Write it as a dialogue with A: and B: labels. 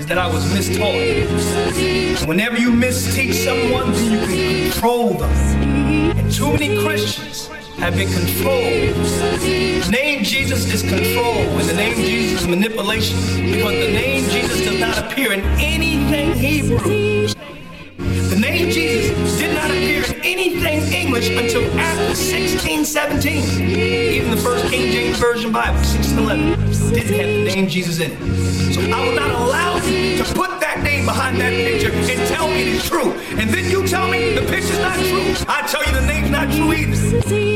A: that I was mistaught. Whenever you misteach someone, then you can control them. And too many Christians have been controlled. The name Jesus is control, and the name Jesus is manipulation, because the name Jesus does not appear in anything Hebrew. The name Jesus did not appear in anything English until after 1617. Even the first King James Version Bible, 1611, didn't have the name Jesus in it. So I will not allow you to put that name behind that picture and tell me it is true. And then you tell me the picture's not true. I tell you the name's not true either.